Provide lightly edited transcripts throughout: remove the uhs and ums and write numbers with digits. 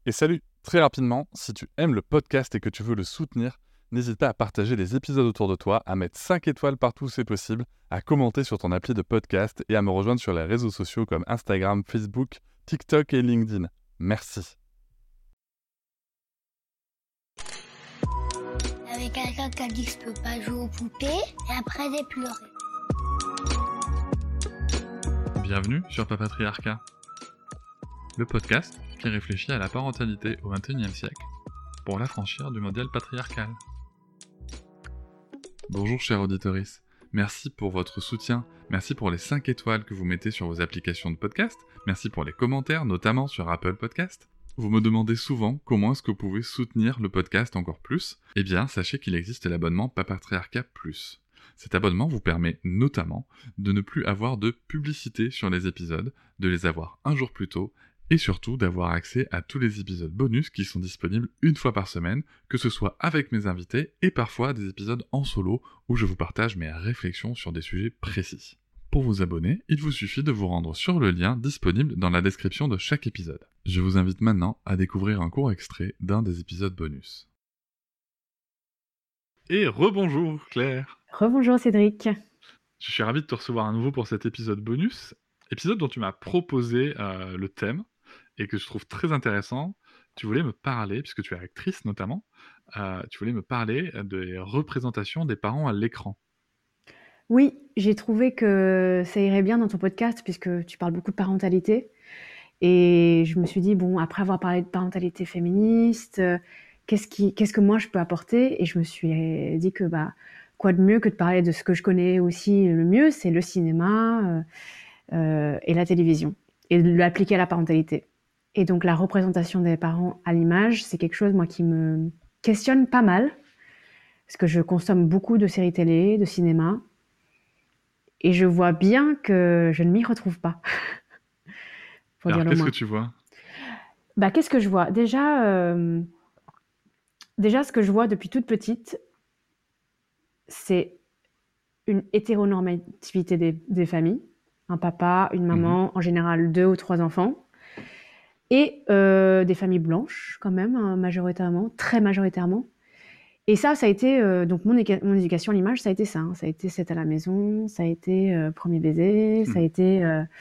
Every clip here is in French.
Et salut, très rapidement, si tu aimes le podcast et que tu veux le soutenir, n'hésite pas à partager les épisodes autour de toi, à mettre 5 étoiles partout où c'est possible, à commenter sur ton appli de podcast et à me rejoindre sur les réseaux sociaux comme Instagram, Facebook, TikTok et LinkedIn. Merci. Avec quelqu'un qui a dit que je peux pas jouer aux poupées et après j'ai pleuré. Bienvenue sur Papatriarcat, le podcast qui réfléchit à la parentalité au XXIe siècle pour l'affranchir du modèle patriarcal. Bonjour chers auditeurs, merci pour votre soutien, merci pour les 5 étoiles que vous mettez sur vos applications de podcast, merci pour les commentaires, notamment sur Apple Podcast. Vous me demandez souvent comment est-ce que vous pouvez soutenir le podcast encore plus. Eh bien, sachez qu'il existe l'abonnement Papatriarcat Plus. Cet abonnement vous permet notamment de ne plus avoir de publicité sur les épisodes, de les avoir un jour plus tôt, et surtout d'avoir accès à tous les épisodes bonus qui sont disponibles une fois par semaine, que ce soit avec mes invités et parfois des épisodes en solo où je vous partage mes réflexions sur des sujets précis. Pour vous abonner, il vous suffit de vous rendre sur le lien disponible dans la description de chaque épisode. Je vous invite maintenant à découvrir un court extrait d'un des épisodes bonus. Et rebonjour Claire. Rebonjour Cédric. Je suis ravi de te recevoir à nouveau pour cet épisode bonus, épisode dont tu m'as proposé le thème et que je trouve très intéressant. Tu voulais me parler, puisque tu es actrice notamment, tu voulais me parler des représentations des parents à l'écran. Oui, j'ai trouvé que ça irait bien dans ton podcast puisque tu parles beaucoup de parentalité. Et je me suis dit, bon, après avoir parlé de parentalité féministe, qu'est-ce que moi je peux apporter? Et je me suis dit que quoi de mieux que de parler de ce que je connais aussi le mieux, c'est le cinéma et la télévision, et de l'appliquer à la parentalité. Et donc la représentation des parents à l'image, c'est quelque chose moi qui me questionne pas mal, parce que je consomme beaucoup de séries télé, de cinéma, et je vois bien que je ne m'y retrouve pas. Alors qu'est-ce que tu vois? Qu'est-ce que je vois? Déjà, ce que je vois depuis toute petite, c'est une hétéronormativité des familles. Un papa, une maman, en général 2 ou 3 enfants. Et des familles blanches, quand même, majoritairement, très majoritairement. Et ça a été, donc mon éducation à l'image, ça a été ça. Hein. Ça a été 7 à la maison, ça a été premier baiser, ça a été...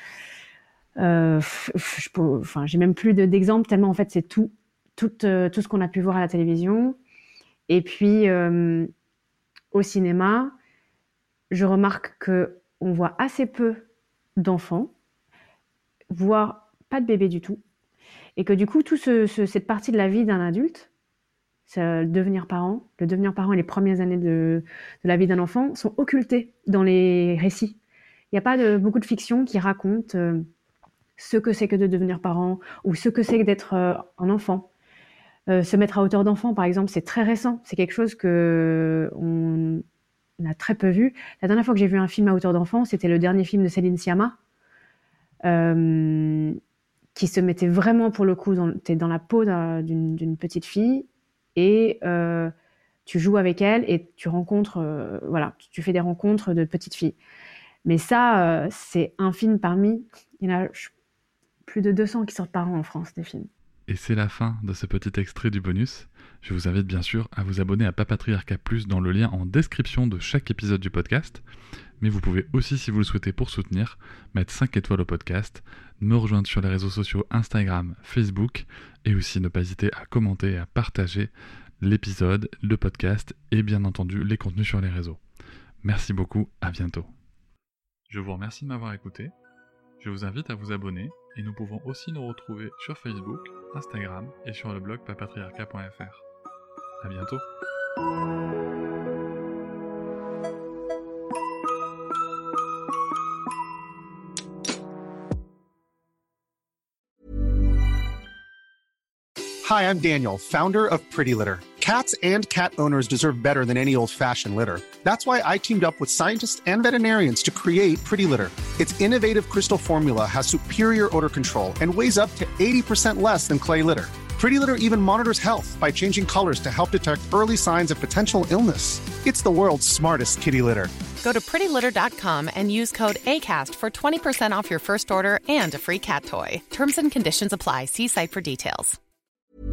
j'ai même plus d'exemples, tellement en fait c'est tout ce qu'on a pu voir à la télévision. Et puis, au cinéma, je remarque qu'on voit assez peu d'enfants, voire pas de bébés du tout. Et que du coup, cette partie de la vie d'un adulte, c'est le devenir parent et les premières années de la vie d'un enfant sont occultés dans les récits. Il n'y a pas beaucoup de fiction qui raconte ce que c'est que de devenir parent ou ce que c'est que d'être un enfant. Se mettre à hauteur d'enfant, par exemple, c'est très récent. C'est quelque chose qu'on a très peu vu. La dernière fois que j'ai vu un film à hauteur d'enfant, c'était le dernier film de Céline Sciamma, qui se mettait vraiment, pour le coup, t'es dans la peau d'une petite fille et tu joues avec elle et tu rencontres, tu fais des rencontres de petites filles. Mais ça, c'est un film parmi... Il y en a plus de 200 qui sortent par an en France, des films. Et c'est la fin de ce petit extrait du bonus. Je vous invite bien sûr à vous abonner à Papatriarcat Plus dans le lien en description de chaque épisode du podcast. Mais vous pouvez aussi, si vous le souhaitez pour soutenir, mettre 5 étoiles au podcast, me rejoindre sur les réseaux sociaux Instagram, Facebook, et aussi ne pas hésiter à commenter et à partager l'épisode, le podcast et bien entendu les contenus sur les réseaux. Merci beaucoup, à bientôt. Je vous remercie de m'avoir écouté. Je vous invite à vous abonner et nous pouvons aussi nous retrouver sur Facebook, Instagram et sur le blog papatriarcat.fr. À bientôt. Hi, I'm Daniel, founder of Pretty Litter. Cats and cat owners deserve better than any old-fashioned litter. That's why I teamed up with scientists and veterinarians to create Pretty Litter. Its innovative crystal formula has superior odor control and weighs up to 80% less than clay litter. Pretty Litter even monitors health by changing colors to help detect early signs of potential illness. It's the world's smartest kitty litter. Go to prettylitter.com and use code ACAST for 20% off your first order and a free cat toy. Terms and conditions apply. See site for details.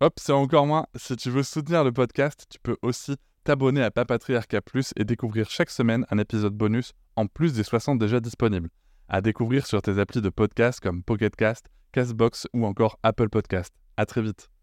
Hop, c'est encore moins. Si tu veux soutenir le podcast, tu peux aussi t'abonner à Papatriarcat Plus et découvrir chaque semaine un épisode bonus en plus des 60 déjà disponibles. À découvrir sur tes applis de podcast comme Pocket Cast, Castbox ou encore Apple Podcast. À très vite.